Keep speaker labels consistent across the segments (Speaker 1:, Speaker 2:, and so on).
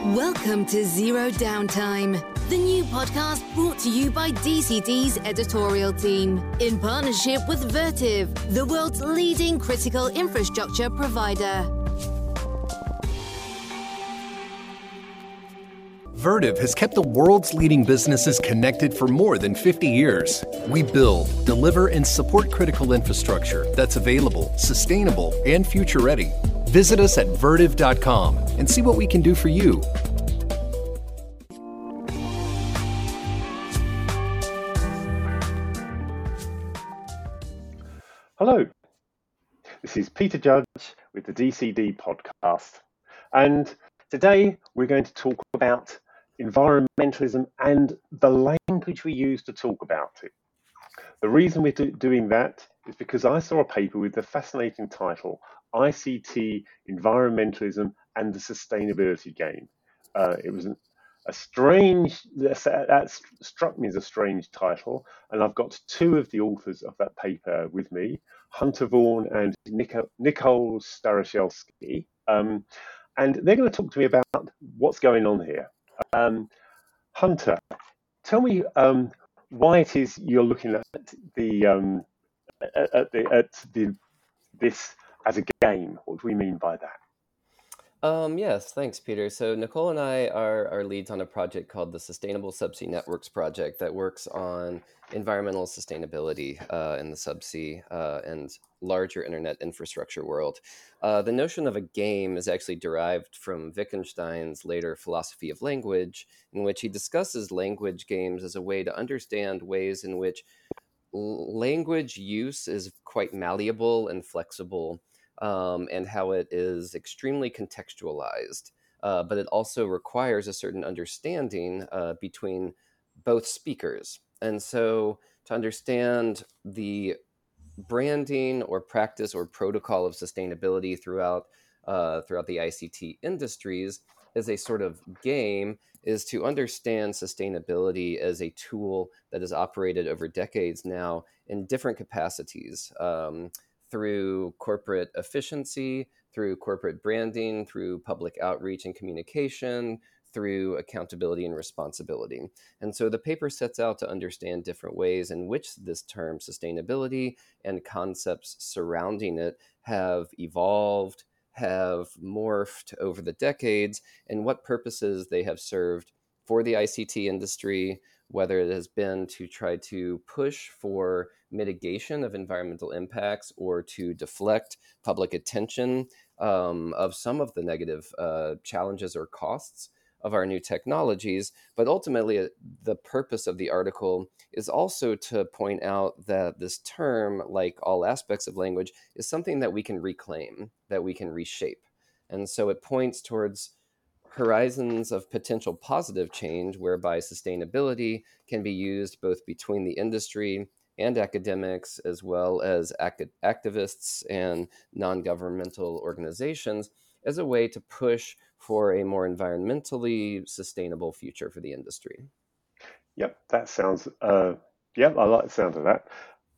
Speaker 1: Welcome to Zero Downtime, the new podcast brought to you by DCD's editorial team, in partnership with Vertiv, the world's leading critical infrastructure provider.
Speaker 2: Vertiv has kept the world's leading businesses connected for more than 50 years. We build, deliver, and support critical infrastructure that's available, sustainable, and future-ready. Visit us at Vertiv.com and see what we can do for you.
Speaker 3: Hello, this is Peter Judge with the DCD podcast, and today we're going to talk about environmentalism and the language we use to talk about it. The reason we're doing that is because I saw a paper with the fascinating title, ICT, Environmentalism and the Sustainability Game. It was that struck me as a strange title, and I've got two of the authors of that paper with me, Hunter Vaughan and Nicole Starosielski, and they're going to talk to me about what's going on here. Hunter, tell me why it is you're looking at this as a game. What do we mean by that?
Speaker 4: Yes, thanks, Peter. So Nicole and I are leads on a project called the Sustainable Subsea Networks Project that works on environmental sustainability in the subsea and larger internet infrastructure world. The notion of a game is actually derived from Wittgenstein's later philosophy of language, in which he discusses language games as a way to understand ways in which language use is quite malleable and flexible, and how it is extremely contextualized, but it also requires a certain understanding between both speakers. And so to understand the branding or practice or protocol of sustainability throughout the ICT industries as a sort of game is to understand sustainability as a tool that has operated over decades now in different capacities, through corporate efficiency, through corporate branding, through public outreach and communication, through accountability and responsibility. And so the paper sets out to understand different ways in which this term sustainability and concepts surrounding it have evolved, have morphed over the decades, and what purposes they have served for the ICT industry, whether it has been to try to push for mitigation of environmental impacts or to deflect public attention of some of the negative challenges or costs of our new technologies. But ultimately, the purpose of the article is also to point out that this term, like all aspects of language, is something that we can reclaim, that we can reshape. And so it points towards horizons of potential positive change whereby sustainability can be used both between the industry and academics, as well as activists and non-governmental organizations, as a way to push for a more environmentally sustainable future for the industry.
Speaker 3: Yep, that sounds. I like the sound of that.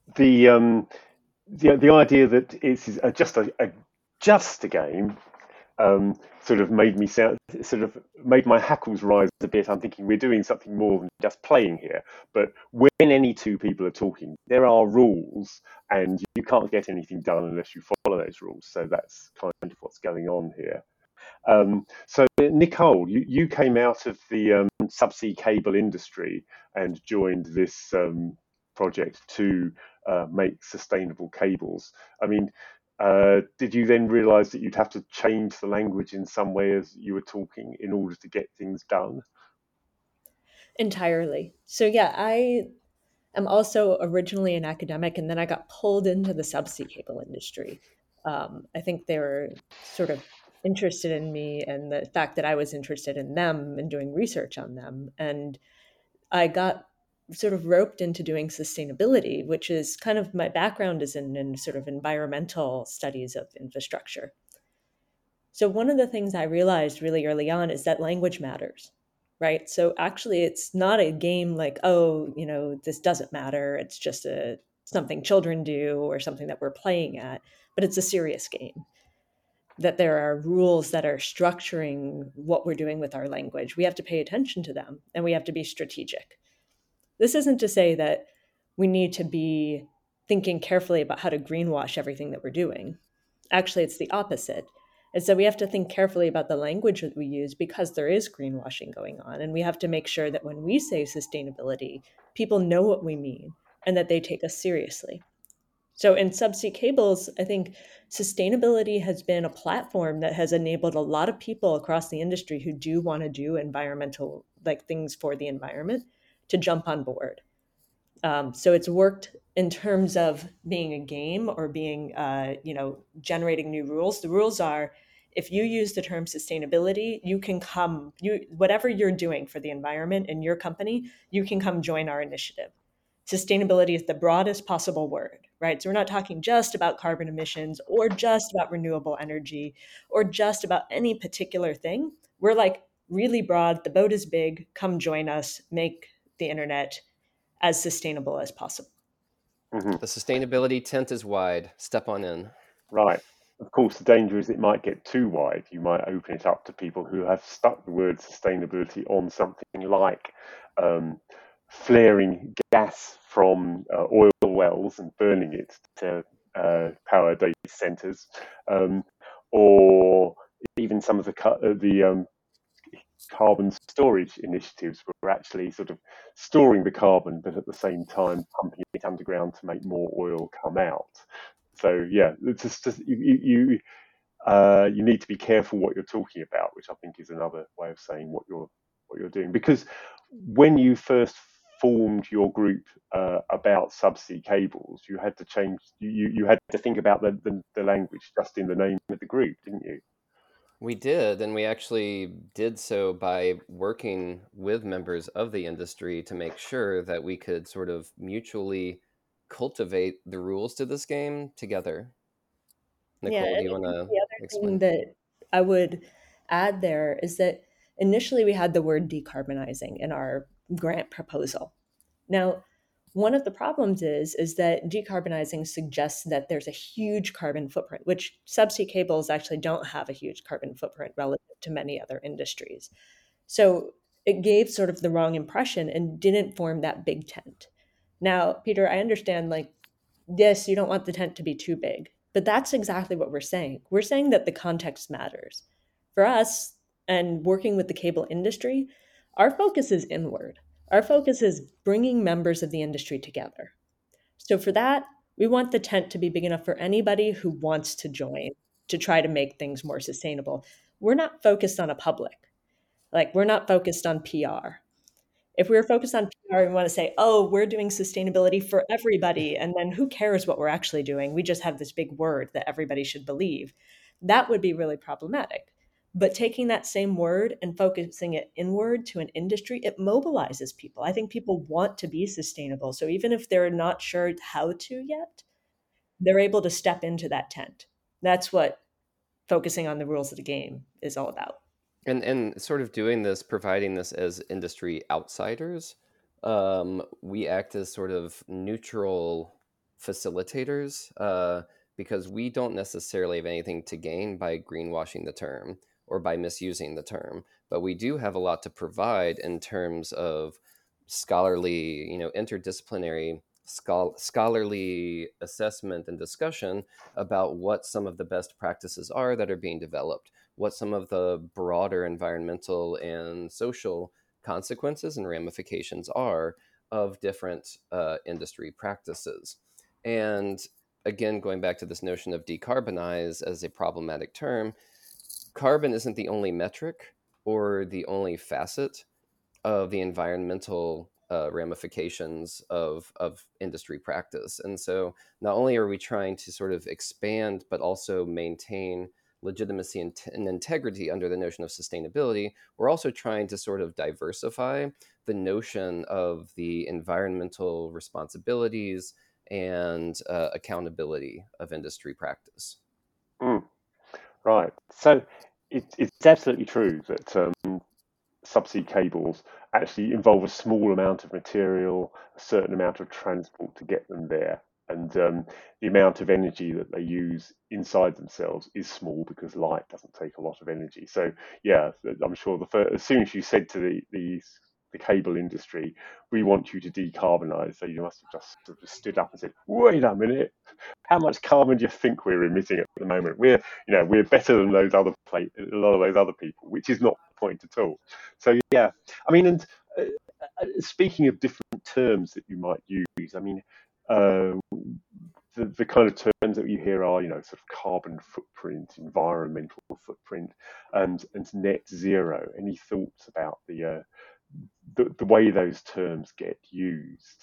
Speaker 3: The idea that it's just a game sort of made my hackles rise a bit. I'm thinking we're doing something more than just playing here. But when any two people are talking, there are rules, and you can't get anything done unless you follow those rules. So that's kind of what's going on here. So Nicole, you came out of the subsea cable industry and joined this project to make sustainable cables. I mean, did you then realize that you'd have to change the language in some way as you were talking in order to get things done?
Speaker 5: Entirely. So yeah, I am also originally an academic, and then I got pulled into the subsea cable industry. I think they were sort of interested in me and the fact that I was interested in them and doing research on them. And I got sort of roped into doing sustainability, which is kind of my background is in sort of environmental studies of infrastructure. So one of the things I realized really early on is that language matters, right? So actually it's not a game like, oh, this doesn't matter. It's just something children do or something that we're playing at, but it's a serious game. that there are rules that are structuring what we're doing with our language. We have to pay attention to them, and we have to be strategic. This isn't to say that we need to be thinking carefully about how to greenwash everything that we're doing. Actually, it's the opposite. And so we have to think carefully about the language that we use because there is greenwashing going on. And we have to make sure that when we say sustainability, people know what we mean and that they take us seriously. So in subsea cables, I think sustainability has been a platform that has enabled a lot of people across the industry who do want to do environmental, like things for the environment, to jump on board. So it's worked in terms of being a game or being, generating new rules. The rules are, if you use the term sustainability, you can come, whatever you're doing for the environment in your company, you can come join our initiative. Sustainability is the broadest possible word, right? So we're not talking just about carbon emissions or just about renewable energy or just about any particular thing. We're like really broad. The boat is big. Come join us. Make the internet as sustainable as possible.
Speaker 3: Mm-hmm.
Speaker 4: The sustainability tent is wide. Step on in.
Speaker 3: Right. Of course, the danger is it might get too wide. You might open it up to people who have stuck the word sustainability on something like flaring gas from oil wells and burning it to power data centers, or even some of the carbon storage initiatives were actually sort of storing the carbon, but at the same time pumping it underground to make more oil come out. So yeah, it's just you need to be careful what you're talking about, which I think is another way of saying what you're doing. Because when you first formed your group about subsea cables, you had to change. You had to think about the language just in the name of the group, didn't you?
Speaker 4: We did, and we actually did so by working with members of the industry to make sure that we could sort of mutually cultivate the rules to this game together. Nicole, do you want to
Speaker 5: the other
Speaker 4: explain?
Speaker 5: thing that I would add there is that initially we had the word decarbonizing in our grant proposal. Now, one of the problems is that decarbonizing suggests that there's a huge carbon footprint, which subsea cables actually don't have a huge carbon footprint relative to many other industries. So it gave sort of the wrong impression and didn't form that big tent. Now, Peter, I understand, like, yes, you don't want the tent to be too big, but that's exactly what we're saying. We're saying that the context matters. For us, and working with the cable industry, our focus is inward. Our focus is bringing members of the industry together. So for that, we want the tent to be big enough for anybody who wants to join to try to make things more sustainable. We're not focused on a public. Like, we're not focused on PR. If we were focused on PR and want to say, oh, we're doing sustainability for everybody, and then who cares what we're actually doing? We just have this big word that everybody should believe. That would be really problematic. But taking that same word and focusing it inward to an industry, it mobilizes people. I think people want to be sustainable. So even if they're not sure how to yet, they're able to step into that tent. That's what focusing on the rules of the game is all about.
Speaker 4: And sort of doing this, providing this as industry outsiders, we act as sort of neutral facilitators because we don't necessarily have anything to gain by greenwashing the term or by misusing the term, but we do have a lot to provide in terms of scholarly, interdisciplinary scholarly assessment and discussion about what some of the best practices are that are being developed, what some of the broader environmental and social consequences and ramifications are of different industry practices. And again, going back to this notion of decarbonize as a problematic term, carbon isn't the only metric or the only facet of the environmental ramifications of industry practice. And so not only are we trying to sort of expand, but also maintain legitimacy and integrity under the notion of sustainability, we're also trying to sort of diversify the notion of the environmental responsibilities and accountability of industry practice.
Speaker 3: Right. So it's absolutely true that subsea cables actually involve a small amount of material, a certain amount of transport to get them there. and the amount of energy that they use inside themselves is small because light doesn't take a lot of energy. So yeah, I'm sure as soon as you said to the cable industry, we want you to decarbonize, so you must have just sort of stood up and said, wait a minute, how much carbon do you think we're emitting at the moment? We're better than a lot of those other people, which is not the point at all. So yeah, I mean, and speaking of different terms that you might use, I mean, uh, the kind of terms that you hear are, sort of carbon footprint, environmental footprint, and net zero. Any thoughts about the way those terms get used?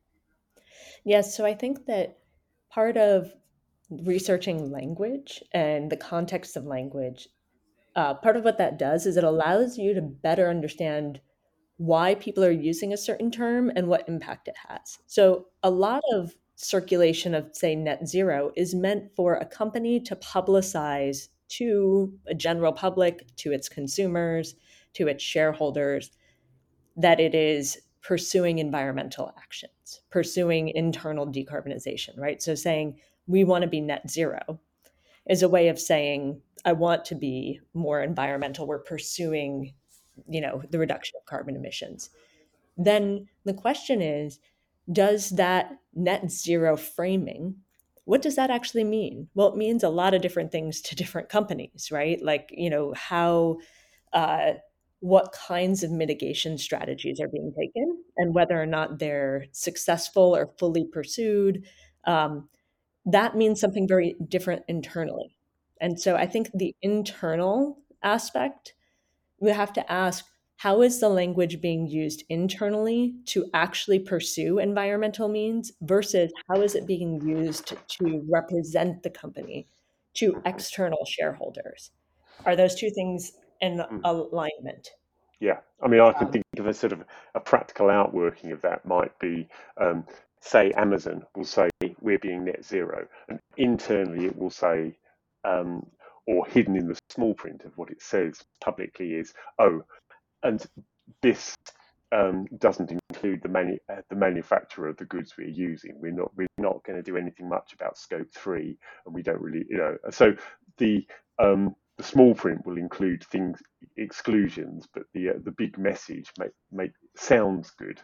Speaker 5: Yes, so I think that part of researching language and the context of language, part of what that does is it allows you to better understand why people are using a certain term and what impact it has. So, a lot of circulation of, say, net zero is meant for a company to publicize to a general public, to its consumers, to its shareholders, that it is pursuing environmental actions, pursuing internal decarbonization, right? So, saying we want to be net zero is a way of saying, I want to be more environmental. We're pursuing, the reduction of carbon emissions. Then the question is, does that net zero framing, what does that actually mean? Well, it means a lot of different things to different companies, right? Like, how, uh, what kinds of mitigation strategies are being taken and whether or not they're successful or fully pursued. Um, that means something very different internally. And so I think the internal aspect, we have to ask, how is the language being used internally to actually pursue environmental means versus how is it being used to represent the company to external shareholders? Are those two things in
Speaker 3: Mm.
Speaker 5: alignment?
Speaker 3: Yeah, I mean, I can think of a sort of a practical outworking of that might be, um, say, Amazon will say we're being net zero, and internally it will say, um, or hidden in the small print of what it says publicly is, oh, and this doesn't include the manufacturer of the goods we're using. We're not going to do anything much about scope 3, and we don't really, the the small print will include things exclusions, but the big message make sounds good.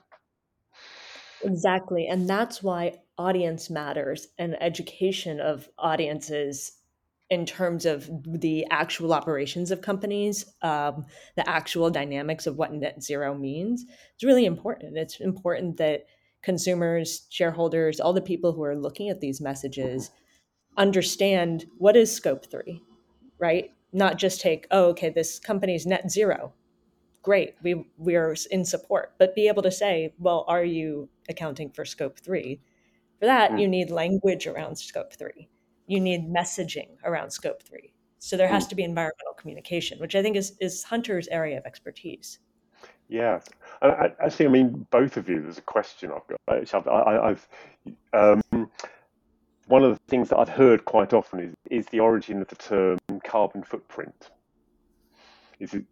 Speaker 5: Exactly. And that's why audience matters and education of audiences in terms of the actual operations of companies, the actual dynamics of what net zero means. It's really important. It's important that consumers, shareholders, all the people who are looking at these messages understand what is scope 3, right? Not just take, oh, okay, this company's net zero. Great, we are in support, but be able to say, well, are you accounting for scope 3? For that,
Speaker 3: Mm,
Speaker 5: you need language around scope 3. You need messaging around scope 3. So there has
Speaker 3: mm.
Speaker 5: to be environmental communication, which I think is Hunter's area of expertise.
Speaker 3: Yeah, actually, I mean, both of you. There's a question I've got. I've um, one of the things that I've heard quite often is the origin of the term carbon footprint. Is it,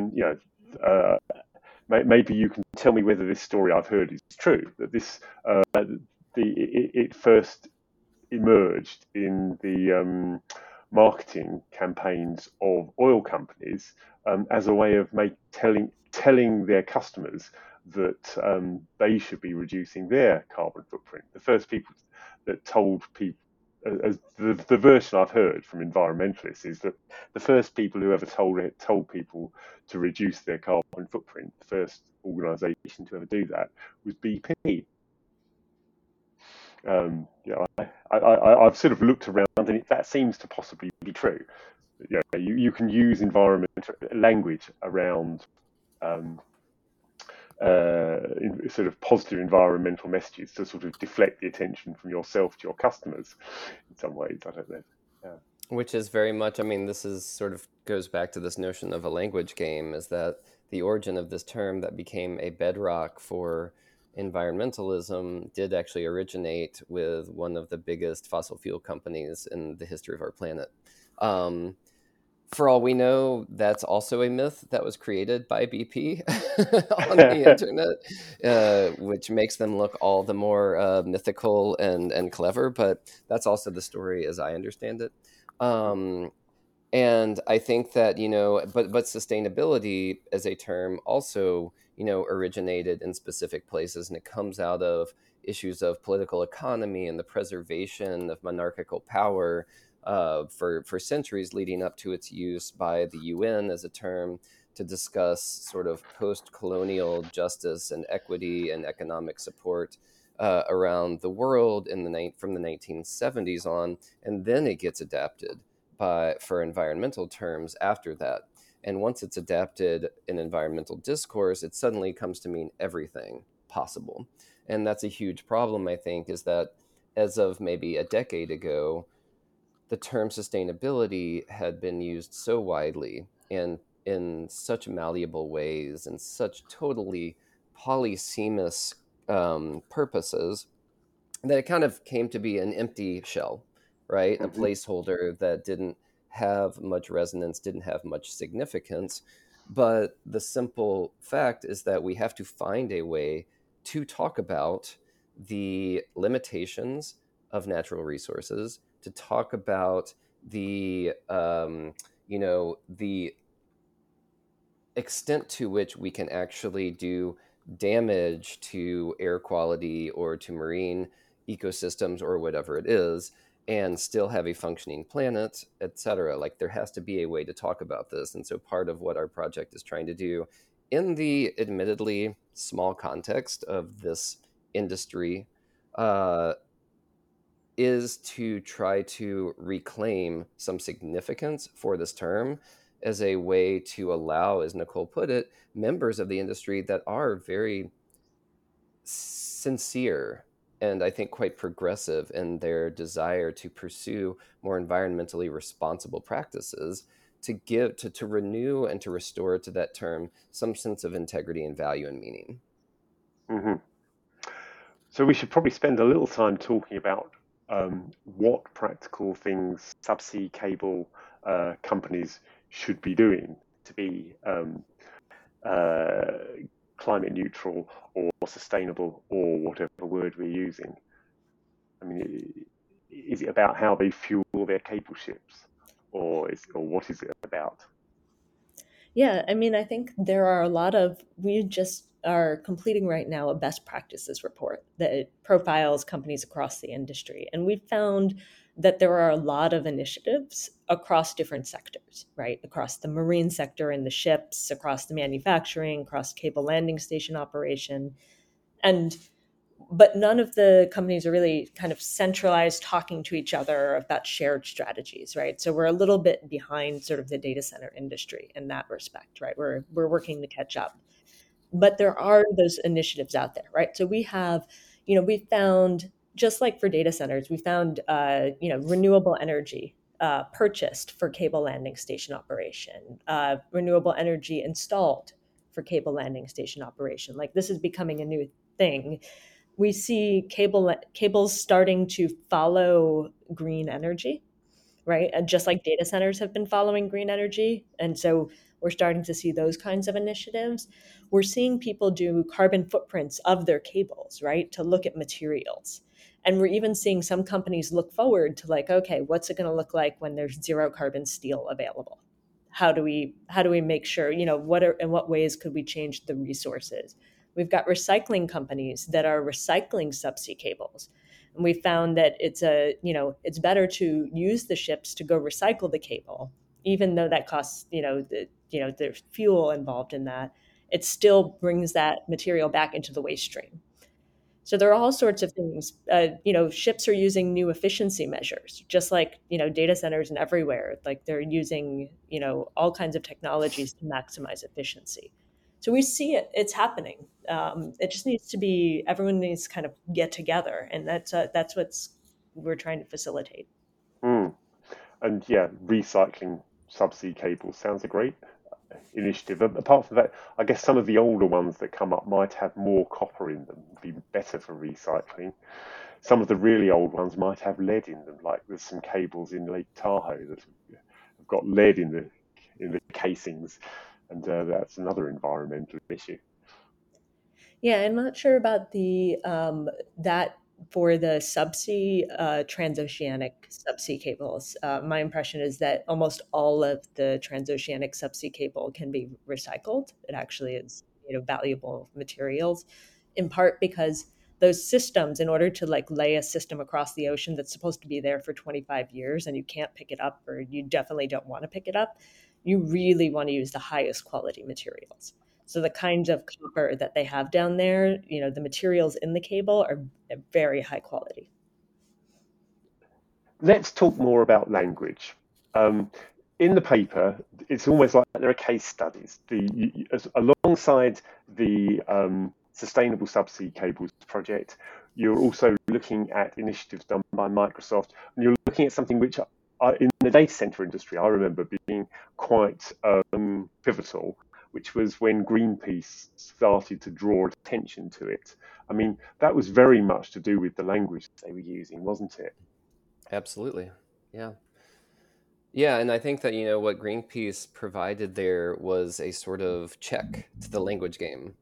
Speaker 3: uh, maybe you can tell me whether this story I've heard is true. That it first emerged in the marketing campaigns of oil companies as a way of telling their customers that they should be reducing their carbon footprint. The first people that told people, as the version I've heard from environmentalists, is that the first people who ever told people to reduce their carbon footprint, the first organisation to ever do that, was BP. I've sort of looked around, and that seems to possibly be true. You can use environment language around um, sort of positive environmental messages to sort of deflect the attention from yourself to your customers in some ways. I don't know. Yeah.
Speaker 4: Which is very much, I mean, this is sort of goes back to this notion of a language game, is that the origin of this term that became a bedrock for environmentalism did actually originate with one of the biggest fossil fuel companies in the history of our planet. For all we know, that's also a myth that was created by BP on the internet, which makes them look all the more mythical and clever. But that's also the story as I understand it. And I think that, but sustainability as a term also, originated in specific places, and it comes out of issues of political economy and the preservation of monarchical power for centuries leading up to its use by the UN as a term to discuss sort of post-colonial justice and equity and economic support around the world from the 1970s on, and then it gets adapted for environmental terms after that. And once it's adapted in environmental discourse, it suddenly comes to mean everything possible. And that's a huge problem, I think, is that as of maybe a decade ago, the term sustainability had been used so widely and in such malleable ways and such totally polysemous purposes that it kind of came to be an empty shell, right? A placeholder that didn't have much resonance, didn't have much significance. But the simple fact is that we have to find a way to talk about the limitations of natural resources, to talk about the the extent to which we can actually do damage to air quality or to marine ecosystems or whatever it is, and still have a functioning planet, etc. Like, there has to be a way to talk about this. And so part of what our project is trying to do in the admittedly small context of this industry is to try to reclaim some significance for this term as a way to allow, as Nicole put it, members of the industry that are very sincere and I think quite progressive in their desire to pursue more environmentally responsible practices, to renew and to restore to that term some sense of integrity and value and meaning.
Speaker 3: Mm-hmm. So we should probably spend a little time talking about what practical things subsea cable companies should be doing to be climate neutral or sustainable, or whatever word we're using. I mean, is it about how they fuel their cable ships, or what is it about?
Speaker 5: Yeah, I mean, I think we just are completing right now a best practices report that profiles companies across the industry. And we found that there are a lot of initiatives across different sectors, right? Across the marine sector and the ships, across the manufacturing, across cable landing station operation. But none of the companies are really kind of centralized talking to each other about shared strategies, right? So we're a little bit behind sort of the data center industry in that respect, right? We're working to catch up. But there are those initiatives out there, right? So we have, we found, just like for data centers, we found, renewable energy purchased for cable landing station operation, renewable energy installed for cable landing station operation. Like, this is becoming a new thing. We see cables starting to follow green energy, right? And just like data centers have been following green energy. And so we're starting to see those kinds of initiatives. We're seeing people do carbon footprints of their cables, right? To look at materials. And we're even seeing some companies look forward to, like, okay, what's it going to look like when there's zero carbon steel available? How do we make sure, in what ways could we change the resources? We've got recycling companies that are recycling subsea cables. And we found that it's better to use the ships to go recycle the cable, even though that costs, there's fuel involved in that. It still brings that material back into the waste stream. So there are all sorts of things. Ships are using new efficiency measures, just like, data centers and everywhere. Like, they're using, all kinds of technologies to maximize efficiency. So we see it's happening. It just needs to be, everyone needs to kind of get together. And that's what we're trying to facilitate.
Speaker 3: Mm. And yeah, recycling subsea cables sounds a great initiative. Apart from that, I guess some of the older ones that come up might have more copper in them, be better for recycling. Some of the really old ones might have lead in them, like there's some cables in Lake Tahoe that have got lead in casings, and that's another environmental issue.
Speaker 5: Yeah, I'm not sure about the that for the subsea transoceanic subsea cables. My impression is that almost all of the transoceanic subsea cable can be recycled. It actually is, valuable materials, in part because those systems, in order to like lay a system across the ocean that's supposed to be there for 25 years and you can't pick it up, or you definitely don't want to pick it up, you really want to use the highest quality materials. So the kinds of copper that they have down there, the materials in the cable are very high quality.
Speaker 3: Let's talk more about language. In the paper, it's almost like there are case studies. Alongside the Sustainable Subsea Cables project, you're also looking at initiatives done by Microsoft, and you're looking at something which in the data center industry, I remember being quite pivotal, which was when Greenpeace started to draw attention to it. I mean, that was very much to do with the language they were using, wasn't it?
Speaker 4: Absolutely. Yeah. Yeah, and I think that, what Greenpeace provided there was a sort of check to the language game,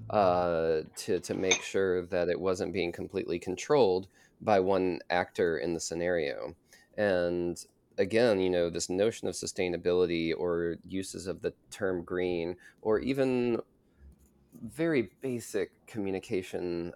Speaker 4: to make sure that it wasn't being completely controlled by one actor in the scenario. And again, this notion of sustainability or uses of the term green, or even very basic communication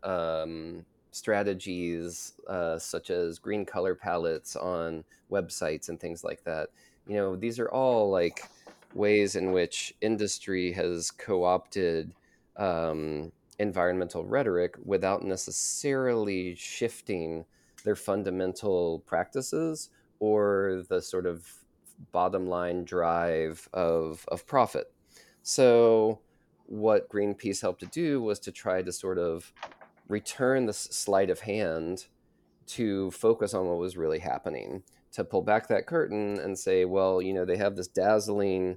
Speaker 4: strategies, such as green color palettes on websites and things like that. These are all like ways in which industry has co-opted environmental rhetoric without necessarily shifting their fundamental practices or the sort of bottom line drive of profit. So what Greenpeace helped to do was to try to sort of return the sleight of hand to focus on what was really happening, to pull back that curtain and say, well, they have this dazzling,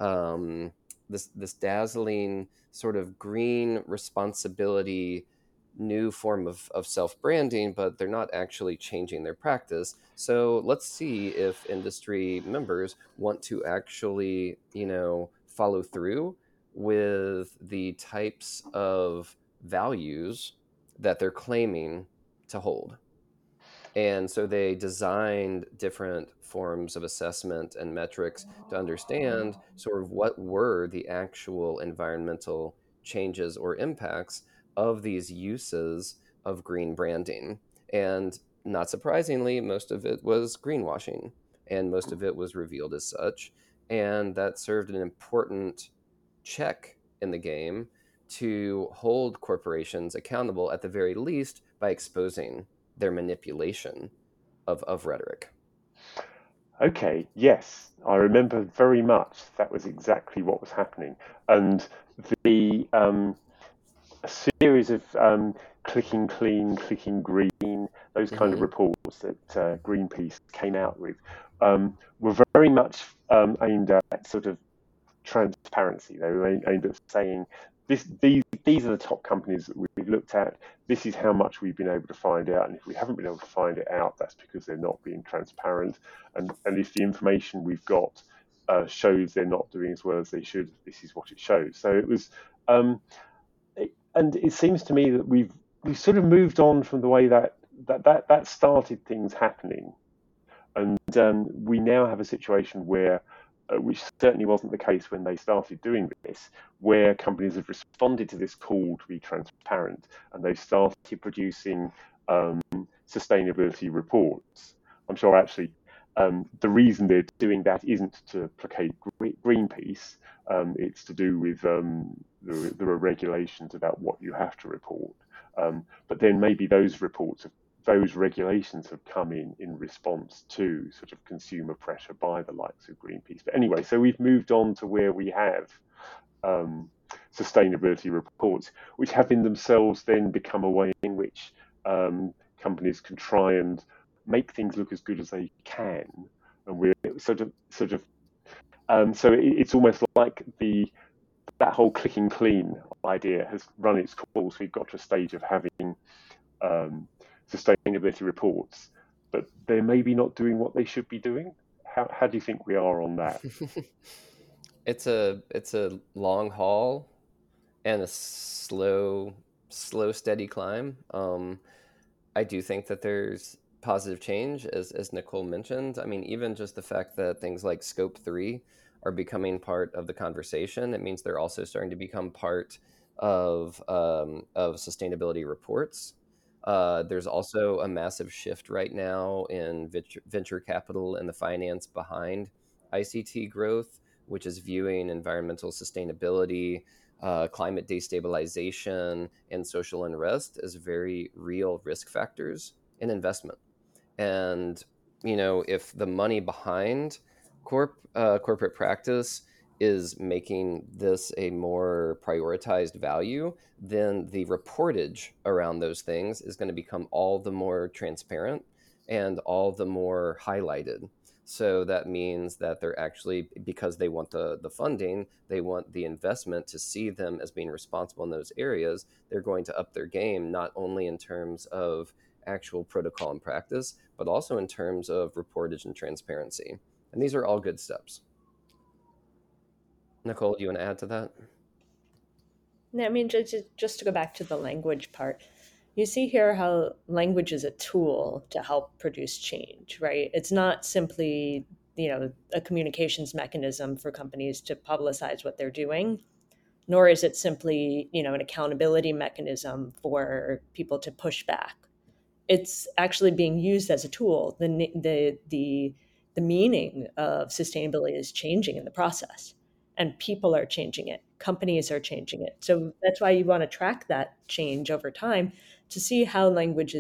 Speaker 4: this dazzling sort of green responsibility, new form of self-branding, but they're not actually changing their practice. So let's see if industry members want to actually, follow through with the types of values that they're claiming to hold. And so they designed different forms of assessment and metrics to understand sort of what were the actual environmental changes or impacts of these uses of green branding. And not surprisingly, most of it was greenwashing, and most of it was revealed as such. And that served an important check in the game to hold corporations accountable, at the very least, by exposing their manipulation of rhetoric.
Speaker 3: Okay, yes, I remember very much that was exactly what was happening. And the a series of clicking clean, clicking green, those kind of reports that Greenpeace came out with were very much aimed at sort of transparency. They were aimed at saying, these are the top companies that we've looked at. This is how much we've been able to find out. And if we haven't been able to find it out, that's because they're not being transparent. And if the information we've got shows they're not doing as well as they should, this is what it shows. So it was, and it seems to me that we've sort of moved on from the way that started things happening. And we now have a situation where, which certainly wasn't the case when they started doing this, where companies have responded to this call to be transparent, and they've started producing sustainability reports. I'm sure actually the reason they're doing that isn't to placate Greenpeace. It's to do with there are regulations about what you have to report. But then maybe those regulations have come in response to sort of consumer pressure by the likes of Greenpeace. But anyway, so we've moved on to where we have sustainability reports, which have in themselves then become a way in which companies can try and make things look as good as they can. And we're sort of so it's almost like that whole clicking clean idea has run its course. We've got to a stage of having sustainability reports, but they're maybe not doing what they should be doing. How do you think we are on that?
Speaker 4: It's a long haul and a slow, steady climb. I do think that there's positive change, as Nicole mentioned. I mean, even just the fact that things like Scope 3 are becoming part of the conversation, it means they're also starting to become part of sustainability reports. There's also a massive shift right now in venture capital and the finance behind ICT growth, which is viewing environmental sustainability, climate destabilization, and social unrest as very real risk factors in investment. And if the money behind corporate practice is making this a more prioritized value, then the reportage around those things is going to become all the more transparent and all the more highlighted. So that means that they're actually, because they want the funding, they want the investment to see them as being responsible in those areas, they're going to up their game, not only in terms of actual protocol and practice, but also in terms of reportage and transparency. And these are all good steps. Nicole, do you want to add to that?
Speaker 5: I mean, just to go back to the language part, you see here how language is a tool to help produce change, right? It's not simply, a communications mechanism for companies to publicize what they're doing, nor is it simply, an accountability mechanism for people to push back. It's actually being used as a tool. The meaning of sustainability is changing in the process, and people are changing it. Companies are changing it. So that's why you want to track that change over time to see how language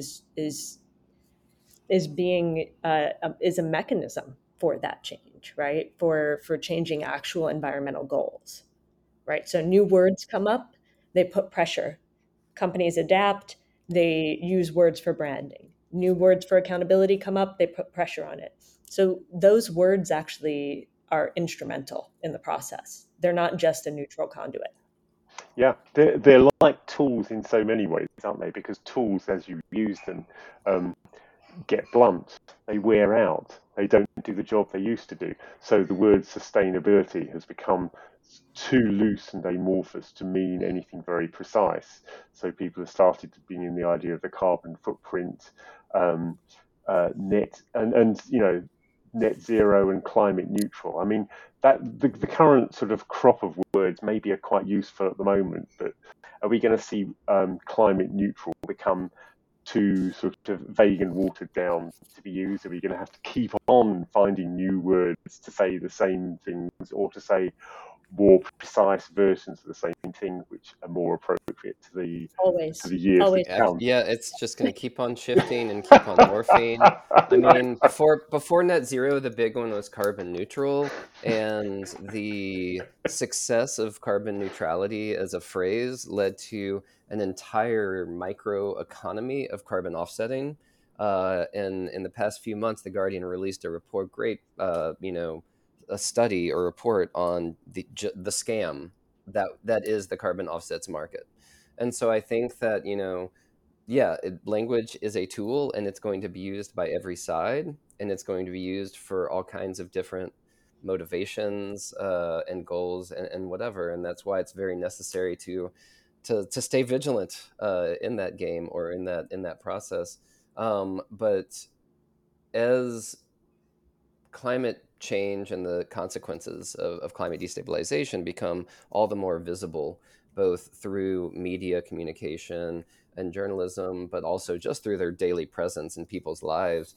Speaker 5: is a mechanism for that change, right? For changing actual environmental goals, right? So new words come up, they put pressure. Companies adapt, they use words for branding. New words for accountability come up, they put pressure on it. So those words actually are instrumental in the process. They're not just a neutral conduit.
Speaker 3: Yeah, they're like tools in so many ways, aren't they? Because tools, as you use them, get blunt, they wear out, they don't do the job they used to do. So the word sustainability has become too loose and amorphous to mean anything very precise. So people have started to bring in the idea of the carbon footprint, net, and net zero and climate neutral. I mean, that the current sort of crop of words maybe are quite useful at the moment, but are we going to see climate neutral become too sort of vague and watered down to be used? Are we going to have to keep on finding new words to say the same things, or to say more precise versions of the same thing, which are more appropriate to the years
Speaker 5: Always.
Speaker 3: to come?
Speaker 4: Yeah, it's just going to keep on shifting and keep on morphing. I mean, before net zero, the big one was carbon neutral, and the success of carbon neutrality as a phrase led to an entire micro economy of carbon offsetting. In the past few months, The Guardian released a report, a study or report on the scam that is the carbon offsets market. And so I think that, language is a tool, and it's going to be used by every side, and it's going to be used for all kinds of different motivations and goals and whatever. And that's why it's very necessary to stay vigilant in that game or in that process. But as climate change and the consequences of climate destabilization become all the more visible, both through media communication and journalism, but also just through their daily presence in people's lives,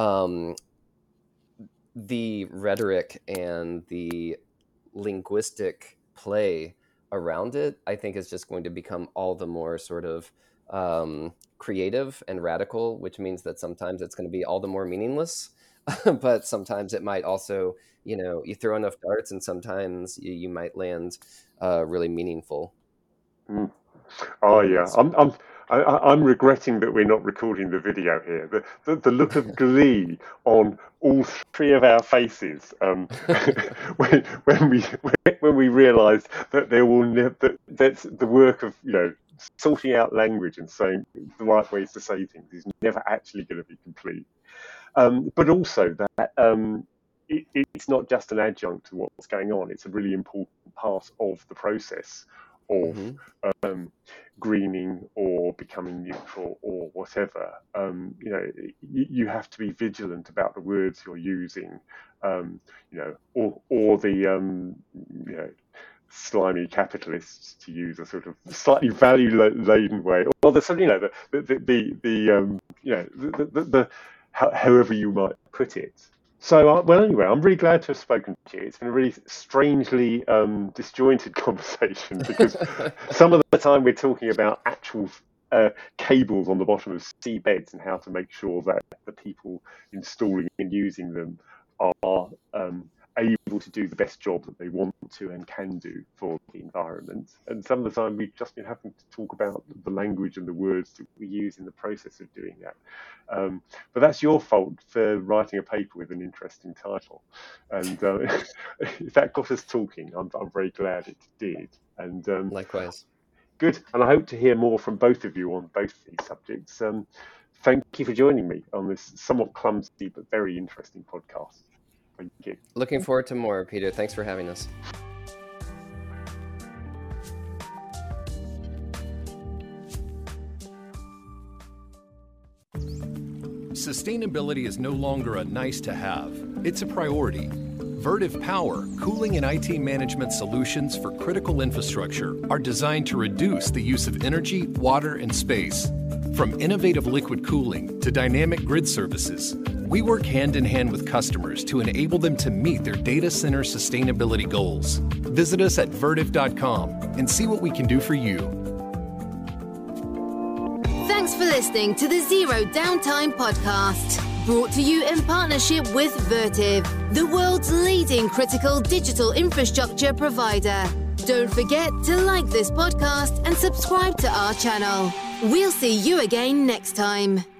Speaker 4: the rhetoric and the linguistic play around it, I think, is just going to become all the more sort of creative and radical, which means that sometimes it's going to be all the more meaningless. But sometimes it might also, you throw enough darts, and sometimes you might land really meaningful.
Speaker 3: Mm. Oh yeah, I'm regretting that we're not recording the video here. The look of glee on all three of our faces when we realised that that's the work of sorting out language and saying the right ways to say things is never actually going to be complete. But also that it's not just an adjunct to what's going on. It's a really important part of the process of greening or becoming neutral or whatever. You have to be vigilant about the words you're using, or the slimy capitalists, to use a sort of slightly value-laden way, or however you might put it. So, anyway, I'm really glad to have spoken to you. It's been a really strangely disjointed conversation, because some of the time we're talking about actual cables on the bottom of seabeds and how to make sure that the people installing and using them are able to do the best job that they want to and can do for the environment. And some of the time we've just been having to talk about the language and the words that we use in the process of doing that. But that's your fault for writing a paper with an interesting title. And if that got us talking, I'm very glad it did. And
Speaker 4: likewise.
Speaker 3: Good. And I hope to hear more from both of you on both these subjects. Thank you for joining me on this somewhat clumsy but very interesting podcast. Thank you.
Speaker 4: Looking forward to more, Peter. Thanks for having us.
Speaker 2: Sustainability is no longer a nice to have. It's a priority. Vertiv Power, cooling and IT management solutions for critical infrastructure, are designed to reduce the use of energy, water, and space. From innovative liquid cooling to dynamic grid services, we work hand in hand with customers to enable them to meet their data center sustainability goals. Visit us at vertiv.com and see what we can do for you.
Speaker 1: Thanks for listening to the Zero Downtime podcast, brought to you in partnership with Vertiv, the world's leading critical digital infrastructure provider. Don't forget to like this podcast and subscribe to our channel. We'll see you again next time.